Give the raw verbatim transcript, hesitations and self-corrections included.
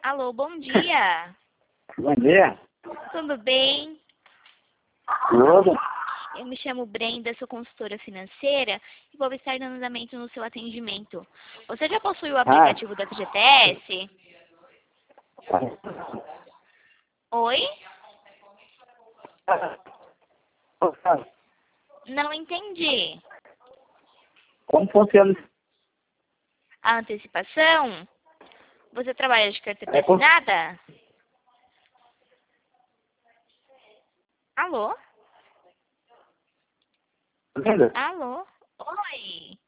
Alô, bom dia. Bom dia. Tudo bem? Tudo? Eu me chamo Brenda, sou consultora financeira e vou estar dando andamento no seu atendimento. Você já possui o aplicativo da F G T S? Oi? Não entendi. Como funciona? A antecipação? Você trabalha de carteira É por- assinada? Alô? Brenda? Alô? Oi?